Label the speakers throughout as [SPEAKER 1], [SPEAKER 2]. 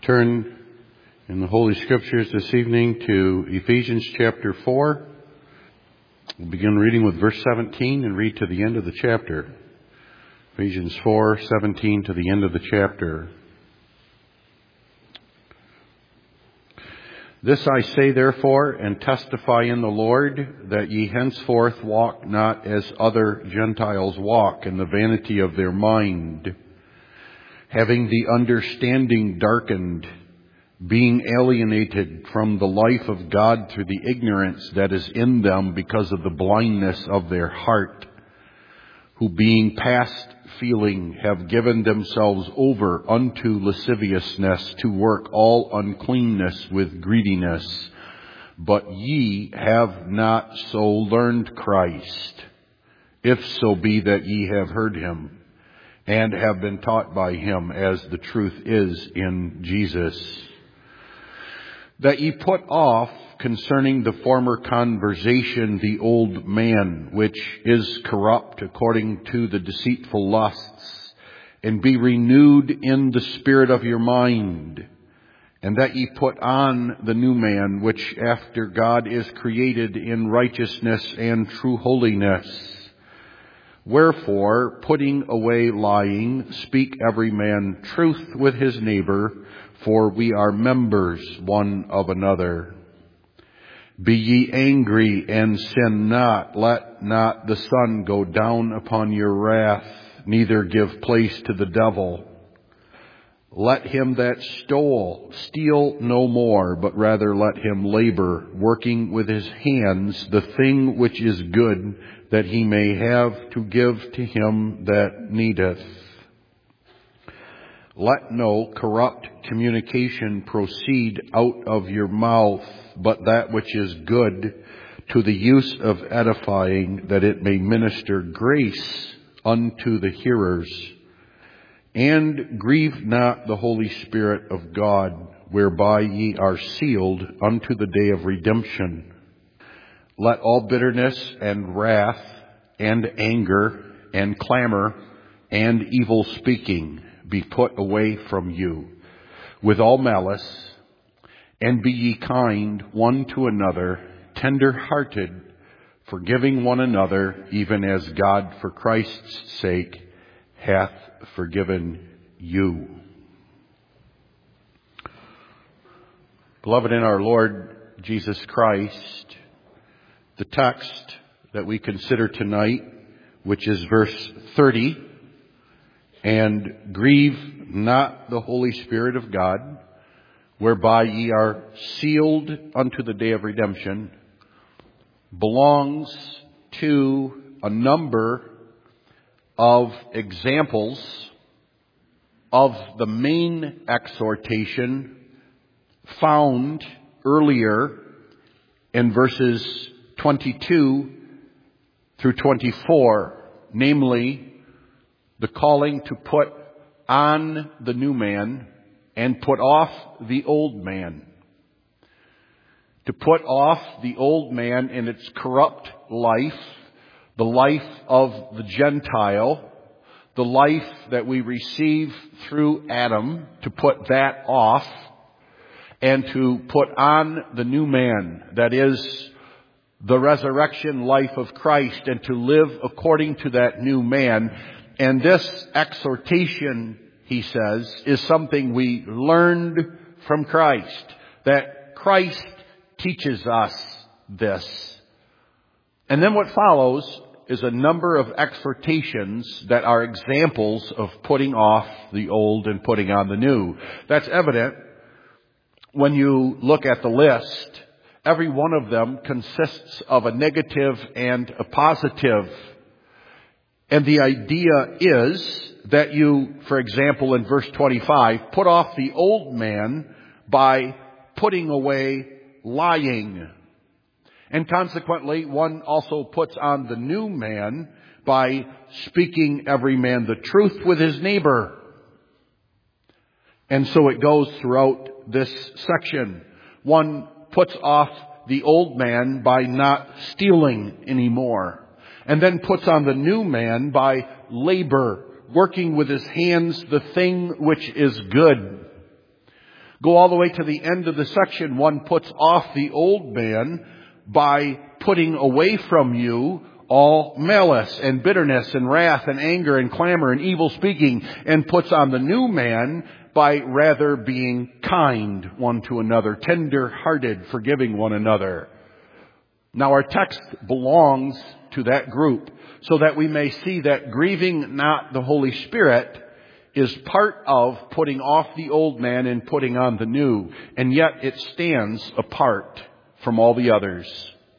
[SPEAKER 1] Turn in the Holy Scriptures this evening to Ephesians chapter 4. We'll begin reading with verse 17 and read to the end of the chapter. Ephesians 4:17 to the end of the chapter. This I say therefore, and testify in the Lord, that ye henceforth walk not as other Gentiles walk, in the vanity of their mind, having the understanding darkened, being alienated from the life of God through the ignorance that is in them because of the blindness of their heart, who being past feeling have given themselves over unto lasciviousness, to work all uncleanness with greediness. But ye have not so learned Christ, if so be that ye have heard him, and have been taught by him, as the truth is in Jesus, that ye put off concerning the former conversation the old man, which is corrupt according to the deceitful lusts, and be renewed in the spirit of your mind, and that ye put on the new man, which after God is created in righteousness and true holiness. Wherefore, putting away lying, speak every man truth with his neighbor, for we are members one of another. Be ye angry and sin not. Let not the sun go down upon your wrath, neither give place to the devil. Let him that stole steal no more, but rather let him labor, working with his hands the thing which is good, that he may have to give to him that needeth. Let no corrupt communication proceed out of your mouth, but that which is good, to the use of edifying, that it may minister grace unto the hearers. And grieve not the Holy Spirit of God, whereby ye are sealed unto the day of redemption. Let all bitterness and wrath and anger and clamor and evil speaking be put away from you, with all malice, and be ye kind one to another, tender-hearted, forgiving one another, even as God for Christ's sake hath forgiven you. Beloved in our Lord Jesus Christ, the text that we consider tonight, which is verse 30, and grieve not the Holy Spirit of God, whereby ye are sealed unto the day of redemption, belongs to a number of examples of the main exhortation found earlier in verses 22 through 24, namely the calling to put on the new man and put off the old man. To put off the old man in its corrupt life, the life of the Gentile, the life that we receive through Adam, to put that off, and to put on the new man, that is the resurrection life of Christ, and to live according to that new man. And this exhortation, he says, is something we learned from Christ, that Christ teaches us this. And then what follows is a number of exhortations that are examples of putting off the old and putting on the new. That's evident when you look at the list. Every one of them consists of a negative and a positive. And the idea is that you, for example, in verse 25, put off the old man by putting away lying. And consequently, one also puts on the new man by speaking every man the truth with his neighbor. And so it goes throughout this section. One puts off the old man by not stealing anymore, and then puts on the new man by labor, working with his hands the thing which is good. Go all the way to the end of the section. One puts off the old man by putting away from you all malice and bitterness and wrath and anger and clamor and evil speaking, and puts on the new man by rather being kind one to another, tender-hearted, forgiving one another. Now our text belongs to that group, so that we may see that grieving not the Holy Spirit is part of putting off the old man and putting on the new, and yet it stands apart from all the others.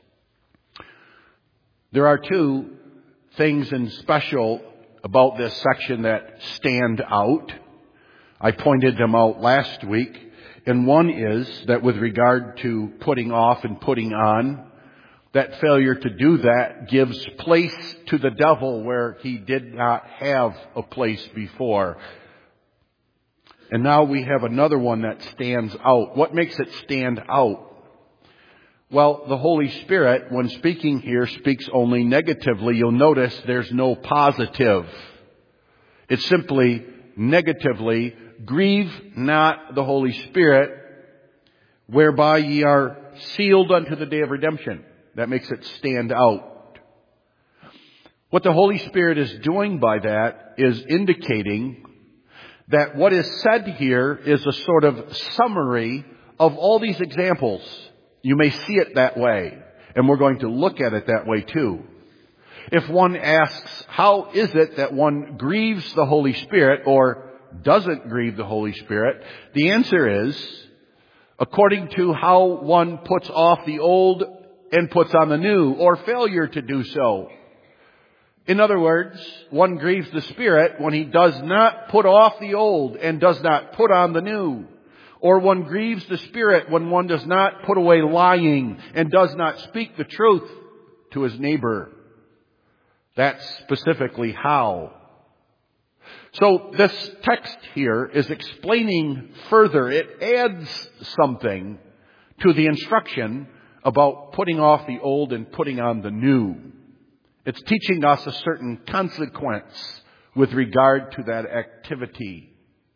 [SPEAKER 1] There are two things in special about this section that stand out. I pointed them out last week, and one is that with regard to putting off and putting on, that failure to do that gives place to the devil where he did not have a place before. And now we have another one that stands out. What makes it stand out? Well, the Holy Spirit, when speaking here, speaks only negatively. You'll notice there's no positive. It's simply negatively, grieve not the Holy Spirit, whereby ye are sealed unto the day of redemption. That makes it stand out. What the Holy Spirit is doing by that is indicating that what is said here is a sort of summary of all these examples. You may see it that way, and we're going to look at it that way too. If one asks, how is it that one grieves the Holy Spirit or doesn't grieve the Holy Spirit? The answer is, according to how one puts off the old and puts on the new, or failure to do so. In other words, one grieves the Spirit when he does not put off the old and does not put on the new. Or one grieves the Spirit when one does not put away lying and does not speak the truth to his neighbor. That's specifically how. So this text here is explaining further. It adds something to the instruction about putting off the old and putting on the new. It's teaching us a certain consequence with regard to that activity.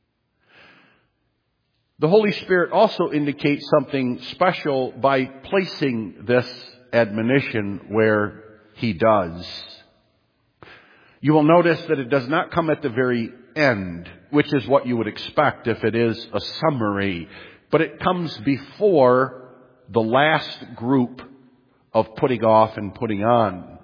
[SPEAKER 1] The Holy Spirit also indicates something special by placing this admonition where He does. You will notice that it does not come at the very end, which is what you would expect if it is a summary, but it comes before the last group of putting off and putting on.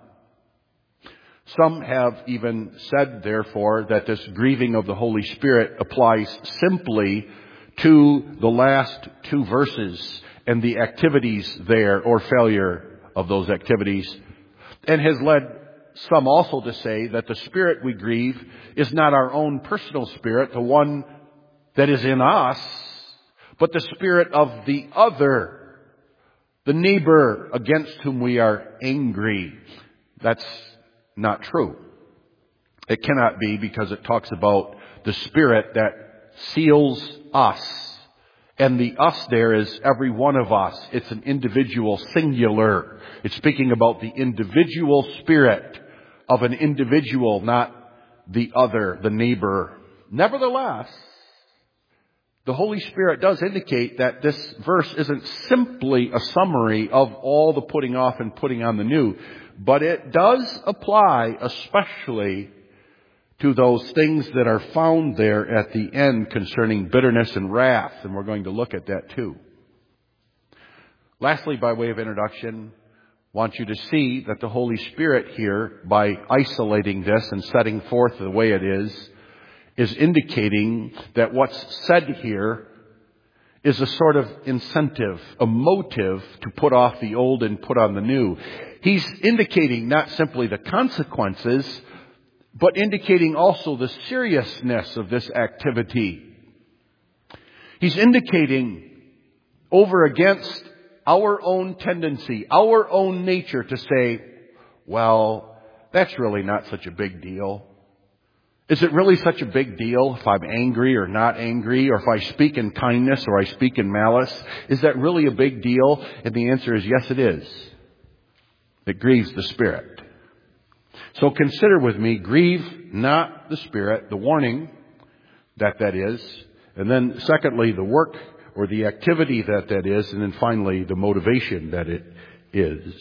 [SPEAKER 1] Some have even said, therefore, that this grieving of the Holy Spirit applies simply to the last two verses and the activities there, or failure of those activities, and has led some also to say that the spirit we grieve is not our own personal spirit, the one that is in us, but the spirit of the other, the neighbor against whom we are angry. That's not true. It cannot be, because it talks about the spirit that seals us. And the us there is every one of us. It's an individual singular. It's speaking about the individual spirit of an individual, not the other, the neighbor. Nevertheless, the Holy Spirit does indicate that this verse isn't simply a summary of all the putting off and putting on the new, but it does apply especially to those things that are found there at the end concerning bitterness and wrath, and we're going to look at that too. Lastly, by way of introduction, I want you to see that the Holy Spirit here, by isolating this and setting forth the way it is indicating that what's said here is a sort of incentive, a motive to put off the old and put on the new. He's indicating not simply the consequences, but indicating also the seriousness of this activity. He's indicating over against our own tendency, our own nature to say, well, that's really not such a big deal. Is it really such a big deal if I'm angry or not angry, or if I speak in kindness or I speak in malice? Is that really a big deal? And the answer is yes, it is. It grieves the Spirit. So consider with me, grieve not the Spirit, the warning that is. And then secondly, the work or the activity that is, and then finally the motivation that it is.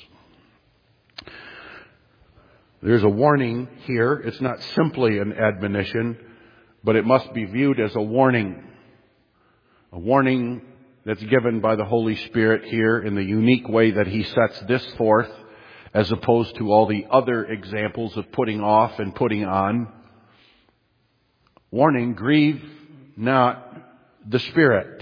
[SPEAKER 1] There's a warning here. It's not simply an admonition, but it must be viewed as a warning. A warning that's given by the Holy Spirit here in the unique way that He sets this forth, as opposed to all the other examples of putting off and putting on. Warning, grieve not the Spirit.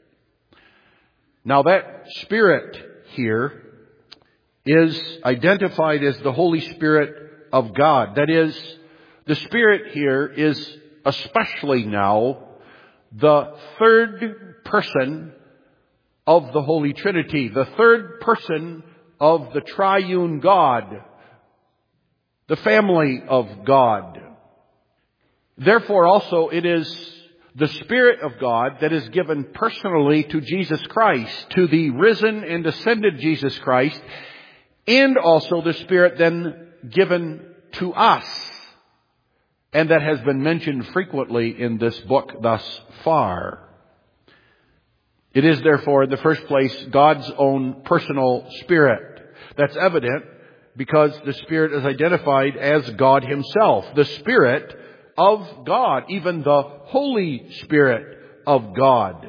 [SPEAKER 1] Now that Spirit here is identified as the Holy Spirit of God. That is, the Spirit here is especially now the third person of the Holy Trinity, the third person of the triune God, the family of God. Therefore also it is the Spirit of God that is given personally to Jesus Christ, to the risen and ascended Jesus Christ, and also the Spirit then given to us, and that has been mentioned frequently in this book thus far. It is therefore, in the first place, God's own personal Spirit. That's evident because the Spirit is identified as God Himself, the Spirit of God, even the Holy Spirit of God.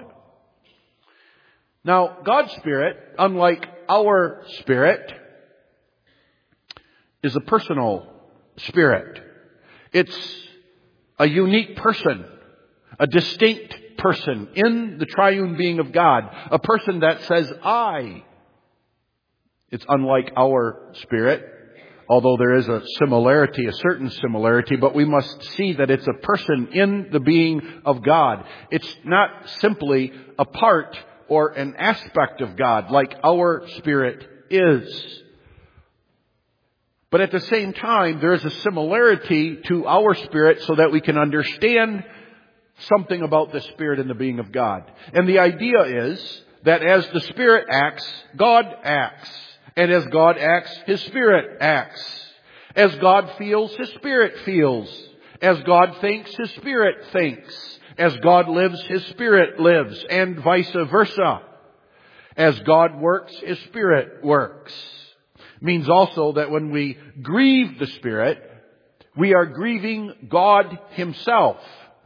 [SPEAKER 1] Now, God's Spirit, unlike our spirit, is a personal spirit. It's a unique person, a distinct person in the triune being of God, a person that says, I. It's unlike our spirit, although there is a similarity, a certain similarity, but we must see that it's a person in the being of God. It's not simply a part or an aspect of God like our spirit is. But at the same time, there is a similarity to our spirit so that we can understand something about the Spirit and the being of God. And the idea is that as the Spirit acts, God acts. And as God acts, His Spirit acts. As God feels, His Spirit feels. As God thinks, His Spirit thinks. As God lives, His Spirit lives. And vice versa. As God works, His Spirit works. Means also that when we grieve the Spirit, we are grieving God Himself.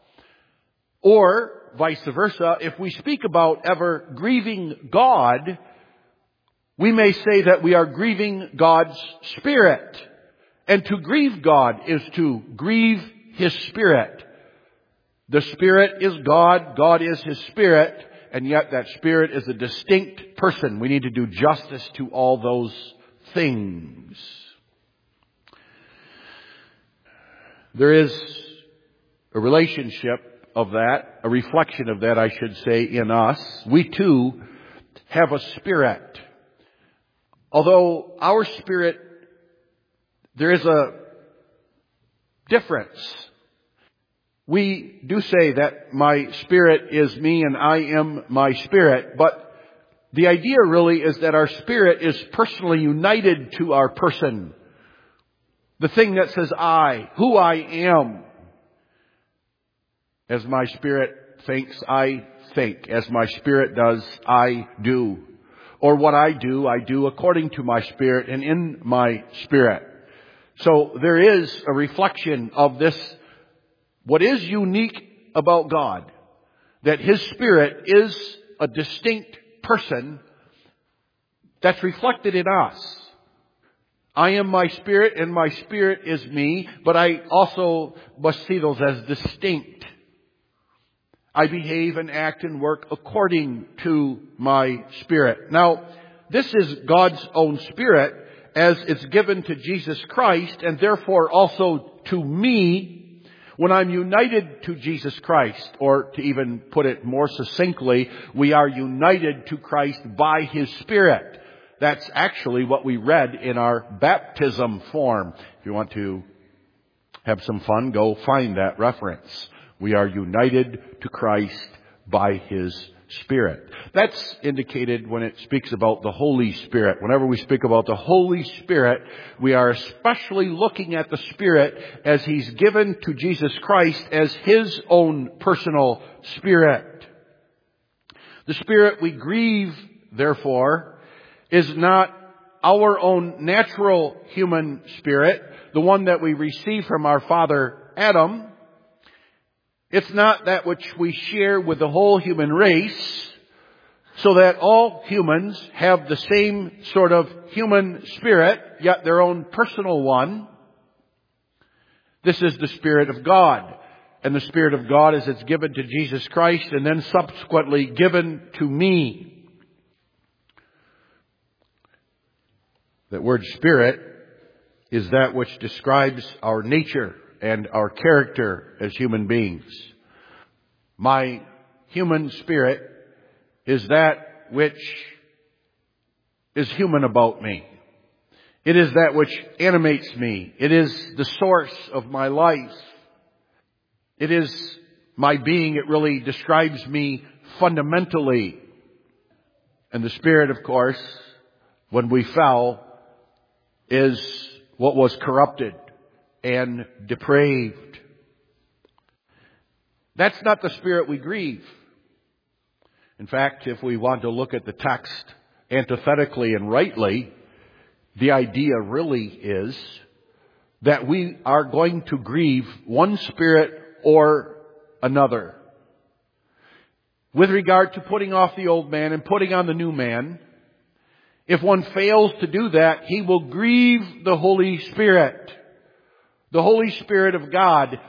[SPEAKER 1] Or, vice versa, if we speak about ever grieving God, we may say that we are grieving God's Spirit. And to grieve God is to grieve His Spirit. The Spirit is God, God is His Spirit, and yet that Spirit is a distinct person. We need to do justice to all those things. There is a relationship of that, a reflection of that, I should say, in us. We too have a spirit. Although our spirit, there is a difference. We do say that my spirit is me and I am my spirit, but the idea really is that our spirit is personally united to our person. The thing that says I, who I am. As my spirit thinks, I think. As my spirit does, I do. Or what I do according to my spirit and in my spirit. So there is a reflection of this, what is unique about God, that His Spirit is a distinct person that's reflected in us. I am my spirit and my spirit is me, but I also must see those as distinct. I behave and act and work according to my Spirit. Now, this is God's own Spirit as it's given to Jesus Christ and therefore also to me when I'm united to Jesus Christ. Or to even put it more succinctly, we are united to Christ by His Spirit. That's actually what we read in our baptism form. If you want to have some fun, go find that reference. We are united to Christ by His Spirit. That's indicated when it speaks about the Holy Spirit. Whenever we speak about the Holy Spirit, we are especially looking at the Spirit as He's given to Jesus Christ as His own personal Spirit. The spirit we grieve, therefore, is not our own natural human spirit, the one that we receive from our father Adam. It's not that which we share with the whole human race, so that all humans have the same sort of human spirit, yet their own personal one. This is the Spirit of God. And the Spirit of God as it's given to Jesus Christ and then subsequently given to me. That word Spirit is that which describes our nature and our character as human beings. My human spirit is that which is human about me. It is that which animates me. It is the source of my life. It is my being. It really describes me fundamentally. And the spirit, of course, when we fell, is what was corrupted and depraved. That's not the spirit we grieve. In fact, if we want to look at the text antithetically and rightly, the idea really is that we are going to grieve one spirit or another. With regard to putting off the old man and putting on the new man, if one fails to do that, he will grieve the Holy Spirit. The Holy Spirit of God.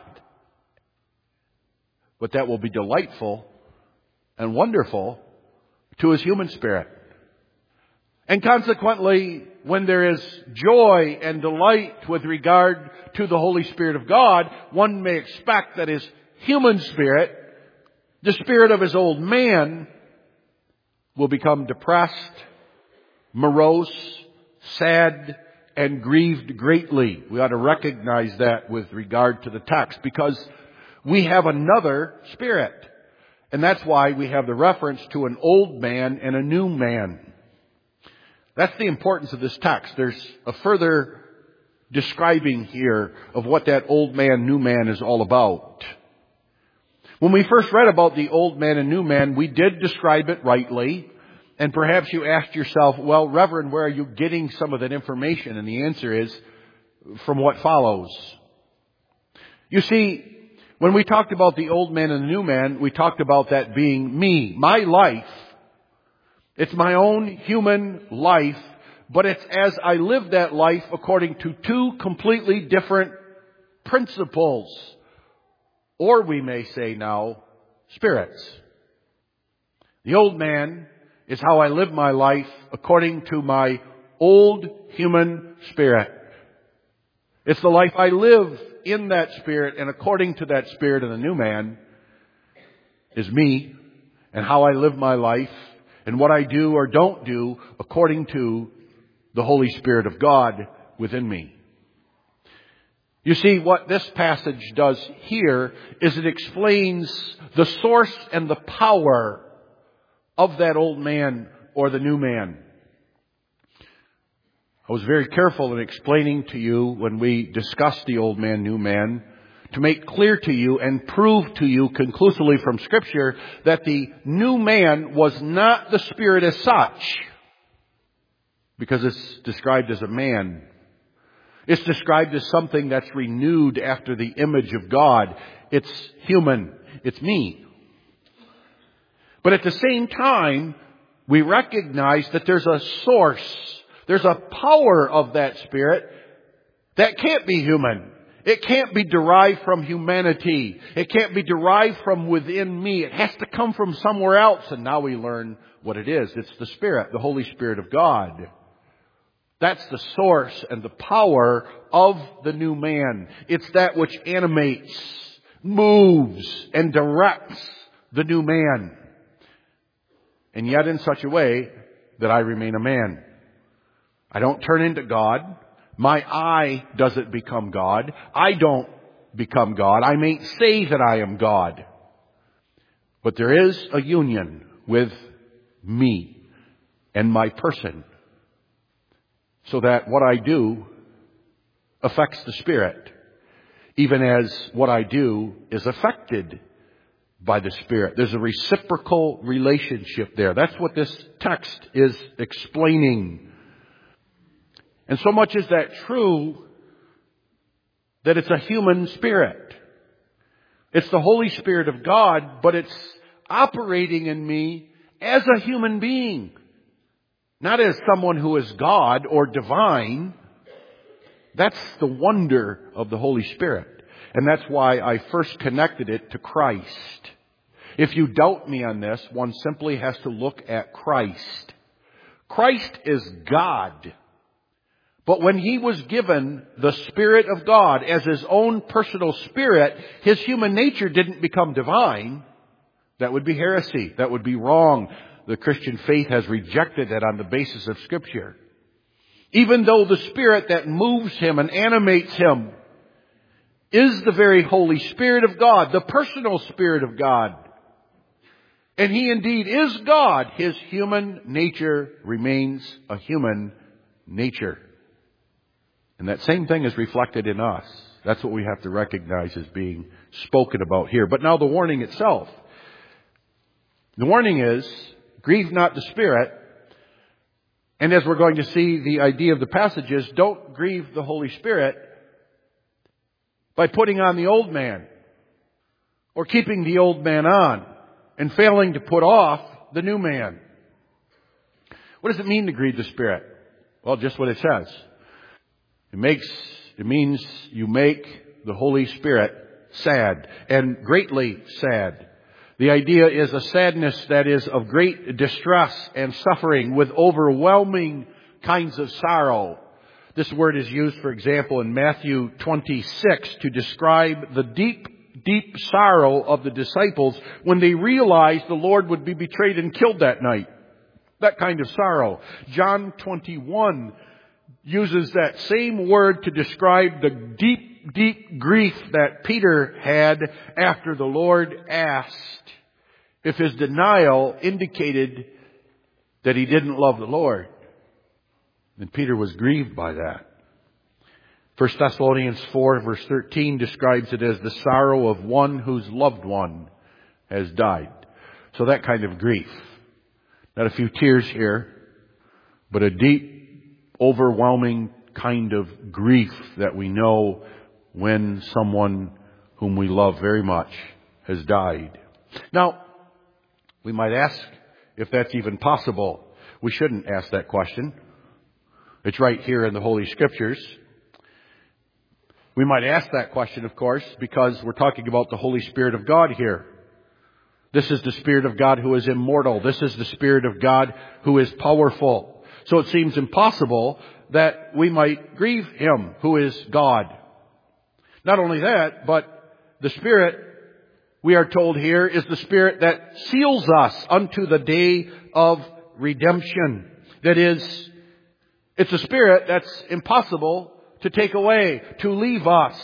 [SPEAKER 1] But that will be delightful and wonderful to his human spirit. And consequently, when there is joy and delight with regard to the Holy Spirit of God, one may expect that his human spirit, the spirit of his old man, will become depressed, morose, sad, and grieved greatly. We ought to recognize that with regard to the text, because we have another spirit. And that's why we have the reference to an old man and a new man. That's the importance of this text. There's a further describing here of what that old man, new man is all about. When we first read about the old man and new man, we did describe it rightly. And perhaps you asked yourself, well, Reverend, where are you getting some of that information? And the answer is from what follows. You see, when we talked about the old man and the new man, we talked about that being me, my life. It's my own human life, but it's as I live that life according to two completely different principles. Or we may say now, spirits. The old man is how I live my life according to my old human spirit. It's the life I live in that spirit, and according to that spirit of the new man is me and how I live my life and what I do or don't do according to the Holy Spirit of God within me. You see, what this passage does here is it explains the source and the power of that old man or the new man. I was very careful in explaining to you when we discussed the old man, new man, to make clear to you and prove to you conclusively from Scripture that the new man was not the Spirit as such, because it's described as a man. It's described as something that's renewed after the image of God. It's human. It's me. But at the same time, we recognize that there's a source, there's a power of that Spirit that can't be human. It can't be derived from humanity. It can't be derived from within me. It has to come from somewhere else. And now we learn what it is. It's the Spirit, the Holy Spirit of God. That's the source and the power of the new man. It's that which animates, moves, and directs the new man. And yet in such a way that I remain a man. I don't turn into God. My I doesn't become God. I don't become God. I may say that I am God. But there is a union with me and my person, so that what I do affects the Spirit, even as what I do is affected by the Spirit. There's a reciprocal relationship there. That's what this text is explaining. And so much is that true that it's a human spirit. It's the Holy Spirit of God, but it's operating in me as a human being. Not as someone who is God or divine. That's the wonder of the Holy Spirit. And that's why I first connected it to Christ. If you doubt me on this, one simply has to look at Christ. Christ is God. But when He was given the Spirit of God as His own personal spirit, His human nature didn't become divine. That would be heresy. That would be wrong. The Christian faith has rejected that on the basis of Scripture. Even though the Spirit that moves Him and animates Him is the very Holy Spirit of God, the personal Spirit of God, and He indeed is God, His human nature remains a human nature. And that same thing is reflected in us. That's what we have to recognize as being spoken about here. But now the warning itself. The warning is, grieve not the Spirit. And as we're going to see, the idea of the passage is, don't grieve the Holy Spirit by putting on the old man or keeping the old man on and failing to put off the new man. What does it mean to grieve the Spirit? Well, just what it says. It means you make the Holy Spirit sad, and greatly sad. The idea is a sadness that is of great distress and suffering with overwhelming kinds of sorrow. This word is used, for example, in Matthew 26 to describe the deep, deep sorrow of the disciples when they realized the Lord would be betrayed and killed that night. That kind of sorrow. John 21 uses that same word to describe the deep, deep grief that Peter had after the Lord asked if his denial indicated that he didn't love the Lord. And Peter was grieved by that. 1 Thessalonians 4 verse 13 describes it as the sorrow of one whose loved one has died. So that kind of grief. Not a few tears here, but a deep, overwhelming kind of grief that we know when someone whom we love very much has died. Now, we might ask if that's even possible. We shouldn't ask that question. It's right here in the Holy Scriptures. We might ask that question, of course, because we're talking about the Holy Spirit of God here. This is the Spirit of God who is immortal. This is the Spirit of God who is powerful. So it seems impossible that we might grieve Him who is God. Not only that, but the Spirit, we are told here, is the Spirit that seals us unto the day of redemption. That is, it's a Spirit that's impossible to take away, to leave us.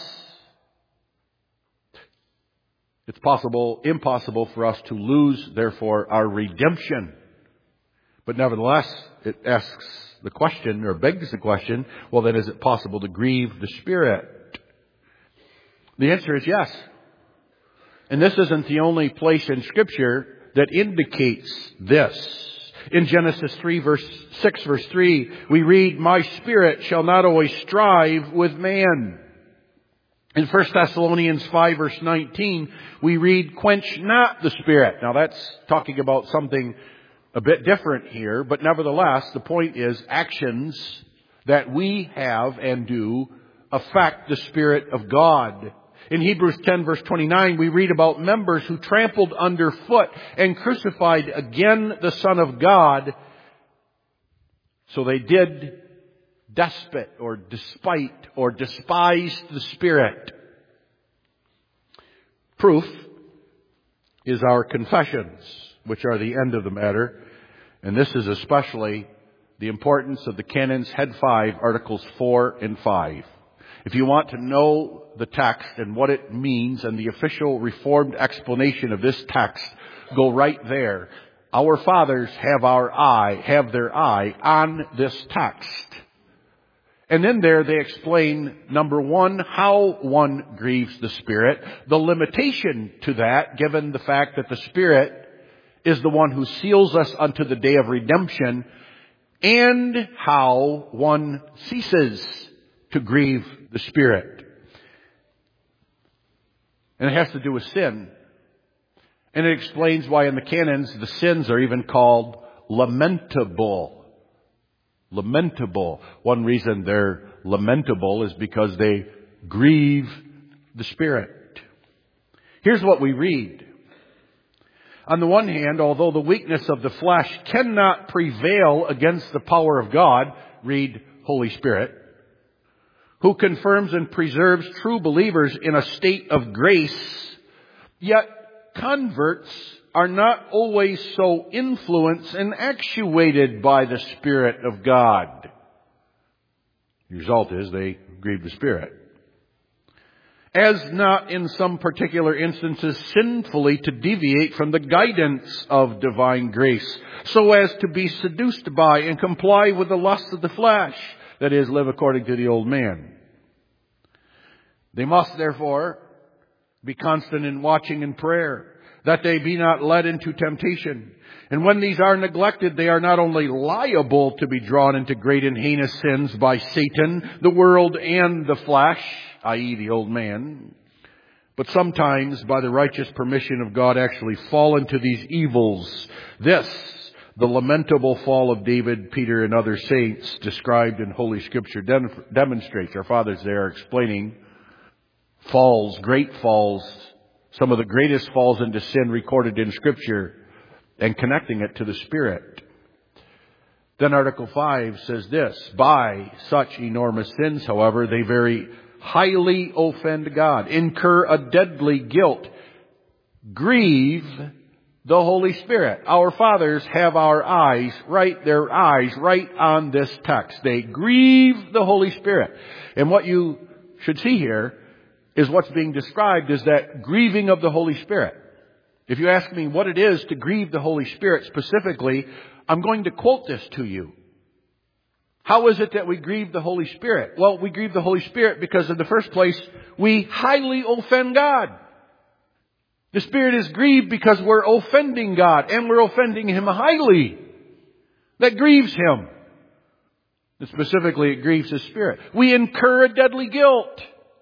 [SPEAKER 1] It's impossible for us to lose, therefore, our redemption. But nevertheless, it asks the question, or begs the question, well then is it possible to grieve the Spirit? The answer is yes. And this isn't the only place in Scripture that indicates this. In Genesis 6 verse 3, we read, "My spirit shall not always strive with man." In 1 Thessalonians 5 verse 19, we read, "Quench not the Spirit." Now that's talking about something a bit different here, but nevertheless, the point is actions that we have and do affect the Spirit of God. In Hebrews 10 verse 29, we read about members who trampled underfoot and crucified again the Son of God. So they did despite or despised the Spirit. Proof is our confessions, which are the end of the matter. And this is especially the importance of the canon's head 5, Articles 4 and 5. If you want to know the text and what it means and the official Reformed explanation of this text, go right there. Our fathers have their eye on this text. And in there they explain, number one, how one grieves the Spirit, the limitation to that, given the fact that the Spirit is the one who seals us unto the day of redemption, and how one ceases to grieve the Spirit. And it has to do with sin. And it explains why in the canons the sins are even called lamentable. Lamentable. One reason they're lamentable is because they grieve the Spirit. Here's what we read. On the one hand, although the weakness of the flesh cannot prevail against the power of God, read Holy Spirit, who confirms and preserves true believers in a state of grace, yet converts are not always so influenced and actuated by the Spirit of God. The result is they grieve the Spirit. As not in some particular instances sinfully to deviate from the guidance of divine grace, so as to be seduced by and comply with the lusts of the flesh, that is, live according to the old man. They must, therefore, be constant in watching and prayer, that they be not led into temptation. And when these are neglected, they are not only liable to be drawn into great and heinous sins by Satan, the world, and the flesh, i.e. the old man, but sometimes, by the righteous permission of God, actually fall into these evils. This, the lamentable fall of David, Peter, and other saints described in Holy Scripture demonstrates. Our fathers there are explaining falls, great falls, some of the greatest falls into sin recorded in Scripture, and connecting it to the Spirit. Then Article 5 says this: by such enormous sins, however, they very highly offend God, incur a deadly guilt, grieve the Holy Spirit. Our fathers have their eyes right on this text. They grieve the Holy Spirit. And what you should see here is what's being described is that grieving of the Holy Spirit. If you ask me what it is to grieve the Holy Spirit specifically, I'm going to quote this to you. How is it that we grieve the Holy Spirit? Well, we grieve the Holy Spirit because in the first place, we highly offend God. The Spirit is grieved because we're offending God, and we're offending Him highly. That grieves Him. And specifically, it grieves His Spirit. We incur a deadly guilt.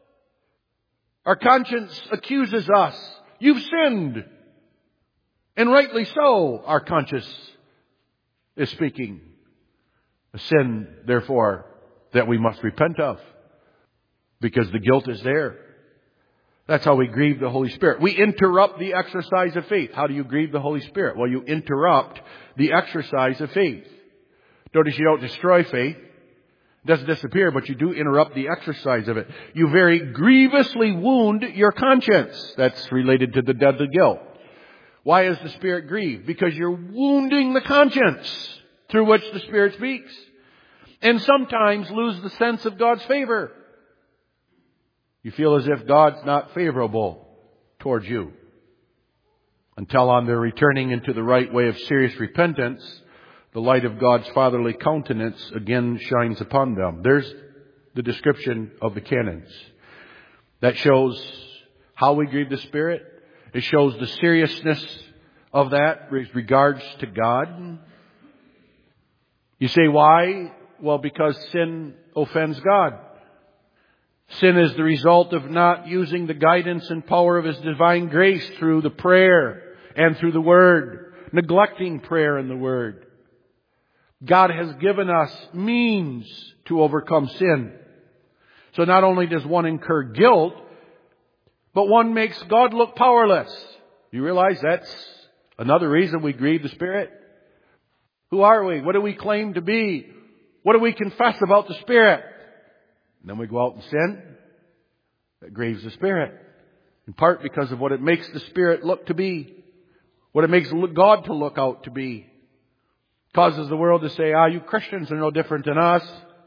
[SPEAKER 1] Our conscience accuses us. You've sinned. And rightly so, our conscience is speaking. A sin, therefore, that we must repent of. Because the guilt is there. That's how we grieve the Holy Spirit. We interrupt the exercise of faith. How do you grieve the Holy Spirit? Well, you interrupt the exercise of faith. Notice you don't destroy faith. It doesn't disappear, but you do interrupt the exercise of it. You very grievously wound your conscience. That's related to the deadly guilt. Why is the Spirit grieved? Because you're wounding the conscience through which the Spirit speaks. And sometimes lose the sense of God's favor. You feel as if God's not favorable towards you. Until on their returning into the right way of serious repentance, the light of God's fatherly countenance again shines upon them. There's the description of the canons. That shows how we grieve the Spirit. It shows the seriousness of that with regards to God. You say, why? Well, because sin offends God. Sin is the result of not using the guidance and power of His divine grace through the prayer and through the Word, neglecting prayer and the Word. God has given us means to overcome sin. So not only does one incur guilt, but one makes God look powerless. You realize that's another reason we grieve the Spirit? Who are we? What do we claim to be? What do we confess about the Spirit? And then we go out and sin. That grieves the Spirit. In part because of what it makes the Spirit look to be. What it makes God to look out to be. Causes the world to say, you Christians are no different than us.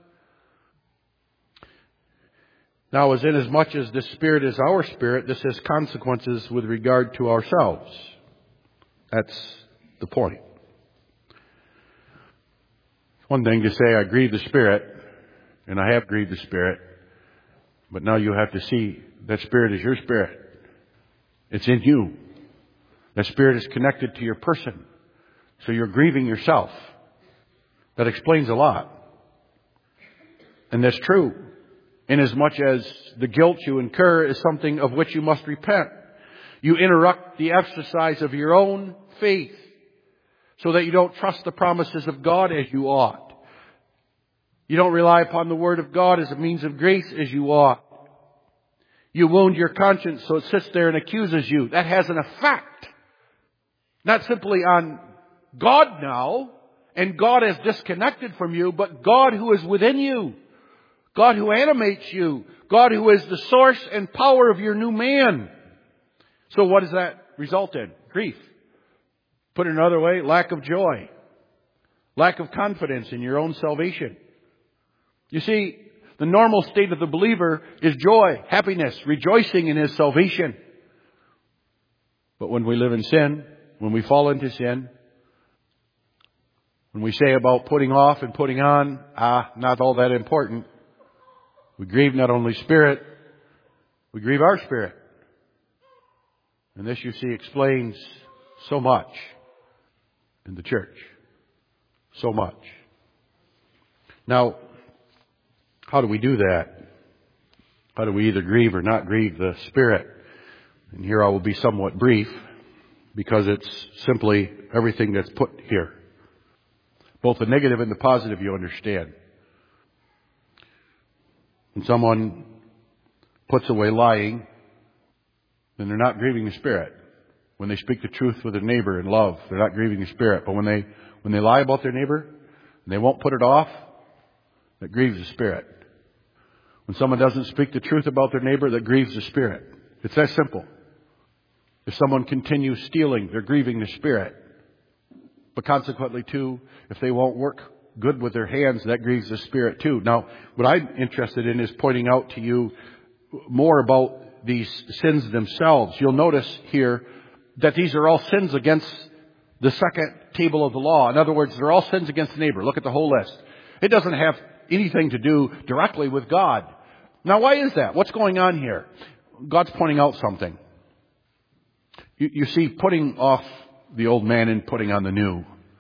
[SPEAKER 1] Now, as inasmuch as this Spirit is our spirit, this has consequences with regard to ourselves. That's the point. One thing to say, I grieve the Spirit. and I have grieved the Spirit. But now you have to see that Spirit is your spirit. It's in you. That Spirit is connected to your person. So you're grieving yourself. That explains a lot. And that's true. Inasmuch as the guilt you incur is something of which you must repent. You interrupt the exercise of your own faith so that you don't trust the promises of God as you ought. You don't rely upon the Word of God as a means of grace as you ought. You wound your conscience so it sits there and accuses you. That has an effect. Not simply on God now, and God is disconnected from you, but God who is within you. God who animates you. God who is the source and power of your new man. So what does that result in? Grief. Put it another way, lack of joy. Lack of confidence in your own salvation. You see, the normal state of the believer is joy, happiness, rejoicing in his salvation. But when we live in sin, when we fall into sin, when we say about putting off and putting on, not all that important, we grieve not only spirit, we grieve our spirit. And this, you see, explains so much in the church. So much. Now, how do we do that? How do we either grieve or not grieve the Spirit? And here I will be somewhat brief because it's simply everything that's put here. Both the negative and the positive you understand. When someone puts away lying, then they're not grieving the Spirit. When they speak the truth with their neighbor in love, they're not grieving the Spirit. But when they lie about their neighbor and they won't put it off, that grieves the Spirit. When someone doesn't speak the truth about their neighbor, that grieves the Spirit. It's that simple. If someone continues stealing, they're grieving the Spirit. But consequently, too, if they won't work good with their hands, that grieves the Spirit, too. Now, what I'm interested in is pointing out to you more about these sins themselves. You'll notice here that these are all sins against the second table of the law. In other words, they're all sins against the neighbor. Look at the whole list. It doesn't have anything to do directly with God. Now, why is that? What's going on here? God's pointing out something. You see, putting off the old man and putting on the new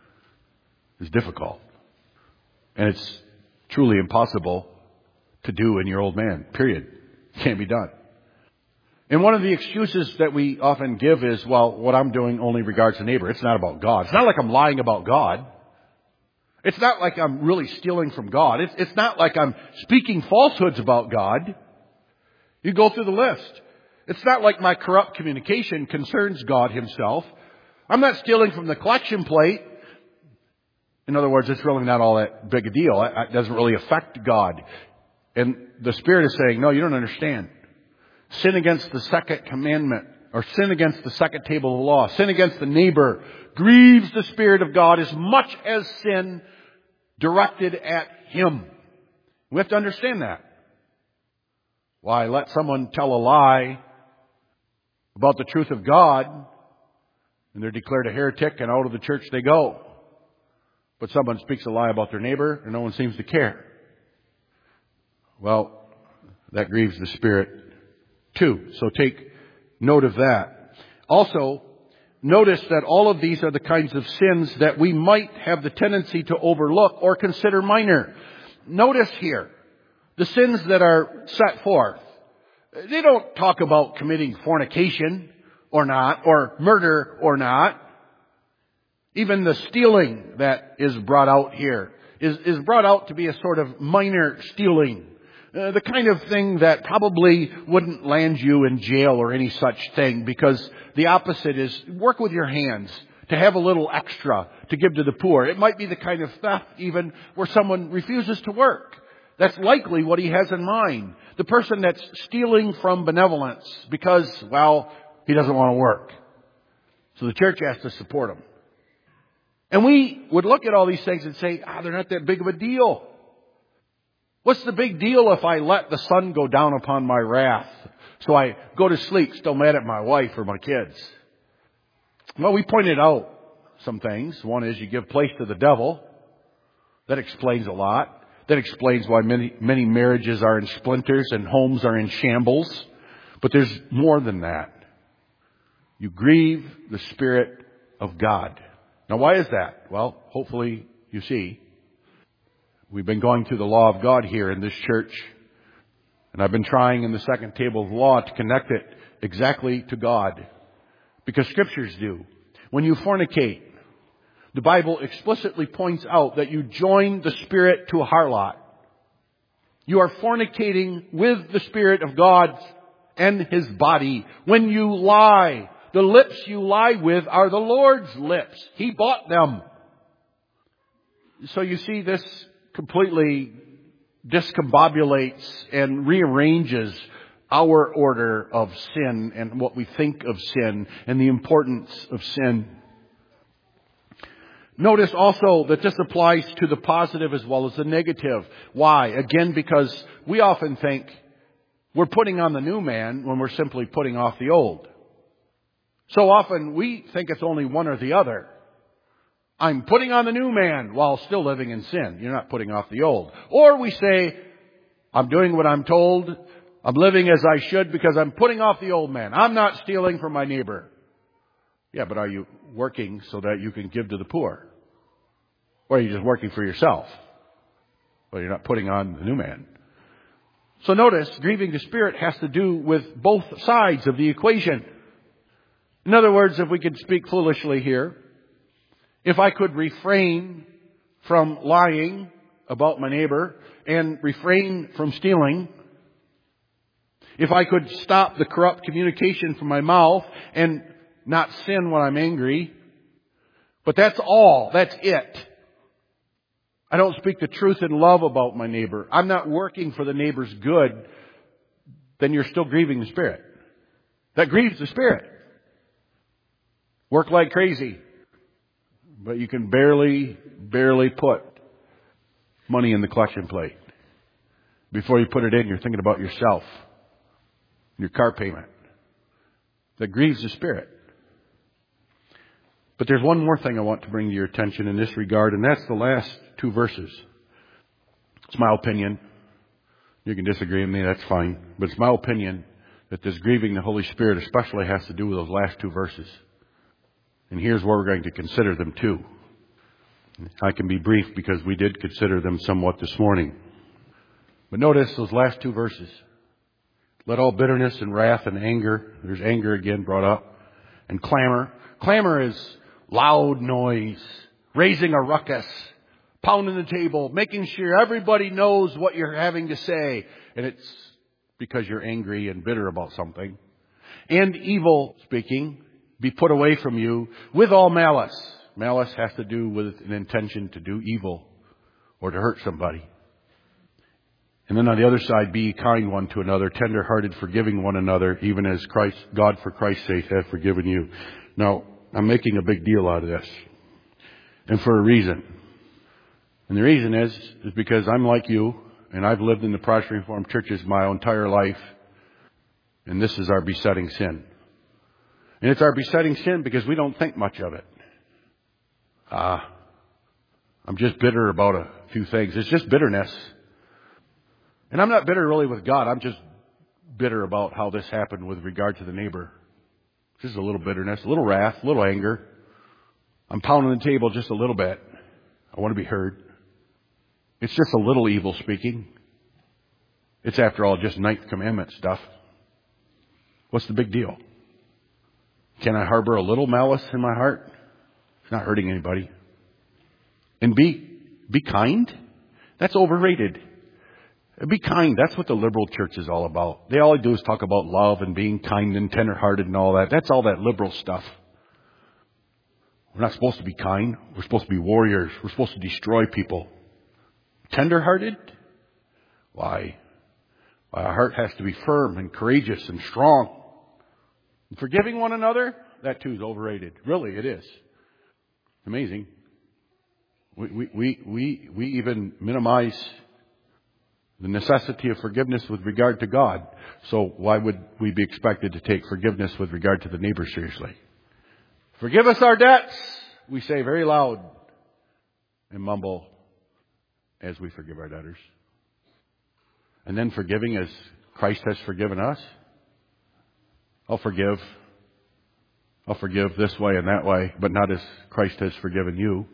[SPEAKER 1] is difficult. And it's truly impossible to do in your old man, period. It can't be done. And one of the excuses that we often give is, well, what I'm doing only regards the neighbor. It's not about God. It's not like I'm lying about God. It's not like I'm really stealing from God. It's not like I'm speaking falsehoods about God. You go through the list. It's not like my corrupt communication concerns God Himself. I'm not stealing from the collection plate. In other words, it's really not all that big a deal. It doesn't really affect God. And the Spirit is saying, no, you don't understand. Sin against the second commandment, or sin against the second table of the law, sin against the neighbor, grieves the Spirit of God as much as sin directed at Him. We have to understand that. Why, let someone tell a lie about the truth of God, and they're declared a heretic, and out of the church they go. But someone speaks a lie about their neighbor, and no one seems to care. Well, that grieves the Spirit too. So take note of that. Also, notice that all of these are the kinds of sins that we might have the tendency to overlook or consider minor. Notice here, the sins that are set forth. They don't talk about committing fornication or not, or murder or not. Even the stealing that is brought out here is brought out to be a sort of minor stealing. The kind of thing that probably wouldn't land you in jail or any such thing, because the opposite is work with your hands to have a little extra to give to the poor. It might be the kind of theft even where someone refuses to work. That's likely what he has in mind. The person that's stealing from benevolence because, well, he doesn't want to work. So the church has to support him. And we would look at all these things and say, they're not that big of a deal. What's the big deal if I let the sun go down upon my wrath? So I go to sleep still mad at my wife or my kids. Well, we pointed out some things. One is you give place to the devil. That explains a lot. That explains why many marriages are in splinters and homes are in shambles. But there's more than that. You grieve the Spirit of God. Now, why is that? Well, hopefully you see. We've been going through the law of God here in this church. And I've been trying in the second table of law to connect it exactly to God. Because Scriptures do. When you fornicate, the Bible explicitly points out that you join the Spirit to a harlot. You are fornicating with the Spirit of God and His body. When you lie, the lips you lie with are the Lord's lips. He bought them. So you see, this completely discombobulates and rearranges our order of sin and what we think of sin and the importance of sin. Notice also that this applies to the positive as well as the negative. Why? Again, because we often think we're putting on the new man when we're simply putting off the old. So often we think it's only one or the other. I'm putting on the new man while still living in sin. You're not putting off the old. Or we say, I'm doing what I'm told. I'm living as I should because I'm putting off the old man. I'm not stealing from my neighbor. Yeah, but are you working so that you can give to the poor? Or are you just working for yourself? Well, you're not putting on the new man. So notice, grieving the Spirit has to do with both sides of the equation. In other words, if we could speak foolishly here, if I could refrain from lying about my neighbor and refrain from stealing, if I could stop the corrupt communication from my mouth and not sin when I'm angry, but that's all. That's it. I don't speak the truth in love about my neighbor. I'm not working for the neighbor's good. Then you're still grieving the Spirit. That grieves the Spirit. Work like crazy, but you can barely put money in the collection plate. Before you put it in, you're thinking about yourself, your car payment. That grieves the Spirit. But there's one more thing I want to bring to your attention in this regard, and that's the last two verses. It's my opinion. You can disagree with me, that's fine. But it's my opinion that this grieving the Holy Spirit especially has to do with those last two verses. And here's where we're going to consider them too. I can be brief because we did consider them somewhat this morning. But notice those last two verses. Let all bitterness and wrath and anger, there's anger again brought up, and clamor. Clamor is loud noise, raising a ruckus, pounding the table, making sure everybody knows what you're having to say. And it's because you're angry and bitter about something. And evil speaking, be put away from you with all malice. Malice has to do with an intention to do evil or to hurt somebody. And then on the other side, be kind one to another, tender-hearted, forgiving one another, even as God for Christ's sake hath forgiven you. Now, I'm making a big deal out of this. And for a reason. And the reason is because I'm like you, and I've lived in the Protestant Reformed churches my entire life, and this is our besetting sin. And it's our besetting sin because we don't think much of it. I'm just bitter about a few things. It's just bitterness. And I'm not bitter really with God. I'm just bitter about how this happened with regard to the neighbor. Just a little bitterness, a little wrath, a little anger. I'm pounding the table just a little bit. I want to be heard. It's just a little evil speaking. It's after all just Ninth Commandment stuff. What's the big deal? Can I harbor a little malice in my heart? It's not hurting anybody. And be kind? That's overrated. Be kind. That's what the liberal church is all about. They all do is talk about love and being kind and tenderhearted and all that. That's all that liberal stuff. We're not supposed to be kind. We're supposed to be warriors. We're supposed to destroy people. Tenderhearted? Why? Our heart has to be firm and courageous and strong. And forgiving one another? That too is overrated. Really, it is. Amazing. We even minimize the necessity of forgiveness with regard to God. So why would we be expected to take forgiveness with regard to the neighbor seriously? Forgive us our debts, we say very loud and mumble as we forgive our debtors. And then forgiving as Christ has forgiven us. I'll forgive this way and that way, but not as Christ has forgiven you.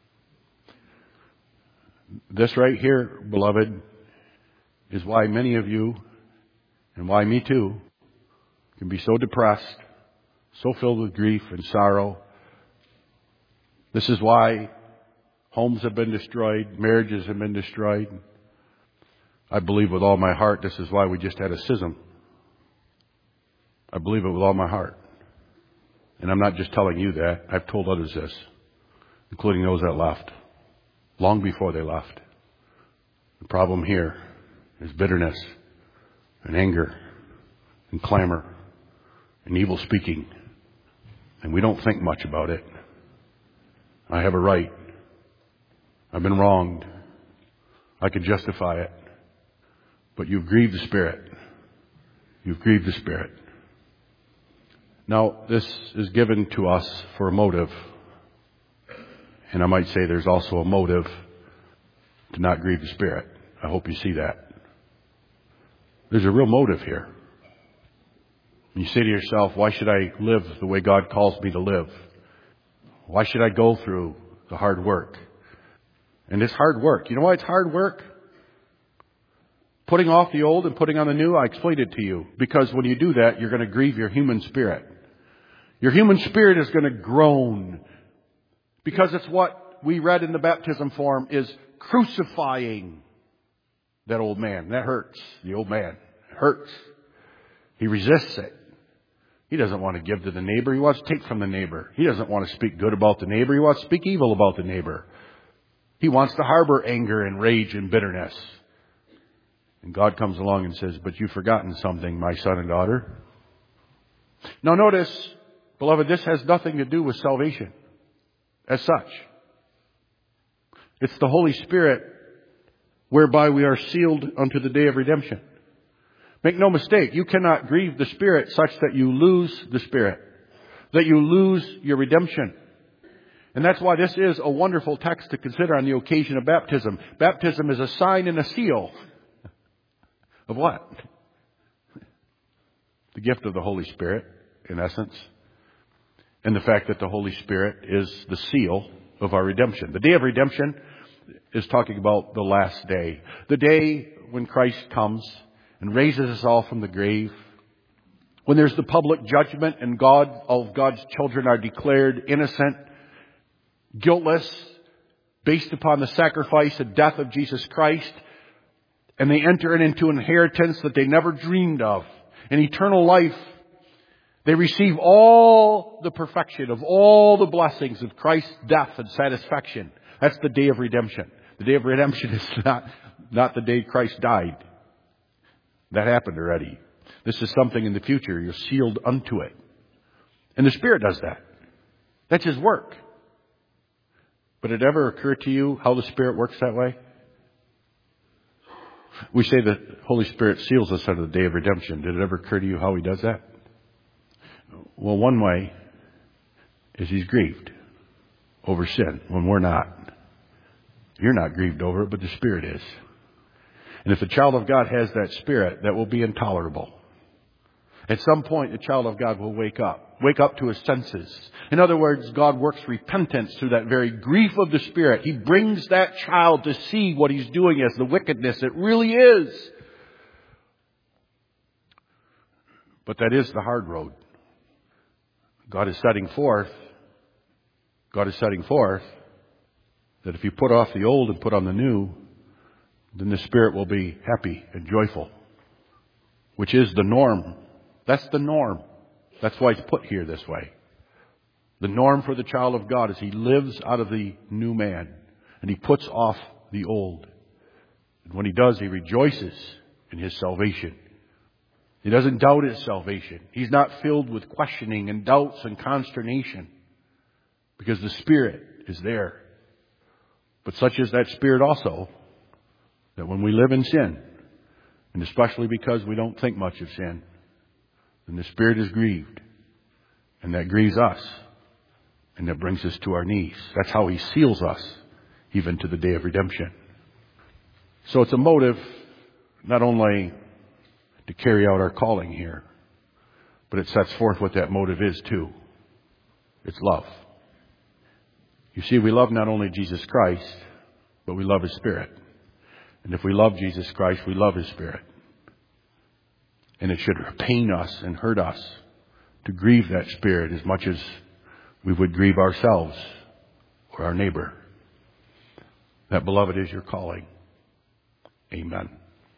[SPEAKER 1] This right here, beloved, is why many of you, and why me too, can be so depressed, so filled with grief and sorrow. This is why homes have been destroyed, marriages have been destroyed. I believe with all my heart this is why we just had a schism. I believe it with all my heart. And I'm not just telling you that. I've told others this, including those that left, long before they left. The problem here is bitterness and anger and clamor and evil speaking. And we don't think much about it. I have a right. I've been wronged. I can justify it. But you've grieved the Spirit. You've grieved the Spirit. Now, this is given to us for a motive. And I might say there's also a motive to not grieve the Spirit. I hope you see that. There's a real motive here. You say to yourself, why should I live the way God calls me to live? Why should I go through the hard work? And it's hard work. You know why it's hard work? Putting off the old and putting on the new, I explained it to you. Because when you do that, you're going to grieve your human spirit. Your human spirit is going to groan. Because it's what we read in the baptism form is crucifying that old man. That hurts. The old man. It hurts. He resists it. He doesn't want to give to the neighbor. He wants to take from the neighbor. He doesn't want to speak good about the neighbor. He wants to speak evil about the neighbor. He wants to harbor anger and rage and bitterness. And God comes along and says, but you've forgotten something, my son and daughter. Now notice, beloved, this has nothing to do with salvation as such. It's the Holy Spirit whereby we are sealed unto the day of redemption. Make no mistake, you cannot grieve the Spirit such that you lose the Spirit, that you lose your redemption. And that's why this is a wonderful text to consider on the occasion of baptism. Baptism is a sign and a seal of what? The gift of the Holy Spirit, in essence. And the fact that the Holy Spirit is the seal of our redemption. The day of redemption is talking about the last day. The day when Christ comes and raises us all from the grave. When there's the public judgment and all of God's children are declared innocent, guiltless, based upon the sacrifice and death of Jesus Christ. And they enter into inheritance that they never dreamed of. An eternal life. They receive all the perfection of all the blessings of Christ's death and satisfaction. That's the day of redemption. The day of redemption is not the day Christ died. That happened already. This is something in the future. You're sealed unto it. And the Spirit does that. That's His work. But did it ever occur to you how the Spirit works that way? We say the Holy Spirit seals us unto the day of redemption. Did it ever occur to you how He does that? Well, one way is He's grieved over sin when we're not. You're not grieved over it, but the Spirit is. And if the child of God has that Spirit, that will be intolerable. At some point, the child of God will wake up to his senses. In other words, God works repentance through that very grief of the Spirit. He brings that child to see what he's doing as the wickedness it really is. But that is the hard road. God is setting forth that if you put off the old and put on the new, then the Spirit will be happy and joyful, which is the norm. That's the norm. That's why it's put here this way. The norm for the child of God is he lives out of the new man and he puts off the old. And when he does, he rejoices in his salvation. He doesn't doubt his salvation. He's not filled with questioning and doubts and consternation because the Spirit is there. But such is that Spirit also, that when we live in sin, and especially because we don't think much of sin, then the Spirit is grieved. And that grieves us. And that brings us to our knees. That's how He seals us, even to the day of redemption. So it's a motive not only to carry out our calling here, but it sets forth what that motive is too. It's love. You see, we love not only Jesus Christ, but we love His Spirit. And if we love Jesus Christ, we love His Spirit. And it should pain us and hurt us to grieve that Spirit as much as we would grieve ourselves or our neighbor. That, beloved, is your calling. Amen.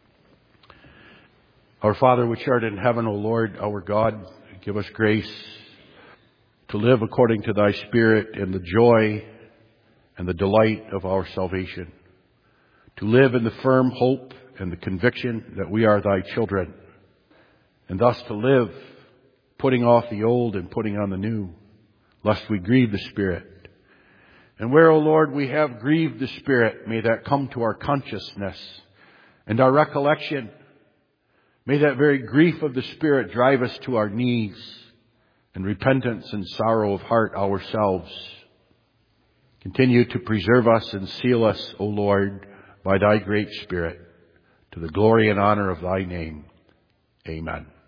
[SPEAKER 1] Our Father which art in heaven, O Lord, our God, give us grace to live according to Thy Spirit in the joy and the delight of our salvation. To live in the firm hope and the conviction that we are Thy children. And thus to live, putting off the old and putting on the new, lest we grieve the Spirit. And where, O Lord, we have grieved the Spirit, may that come to our consciousness and our recollection. May that very grief of the Spirit drive us to our knees in repentance and sorrow of heart ourselves. Continue to preserve us and seal us, O Lord, by Thy great Spirit, to the glory and honor of Thy name. Amen.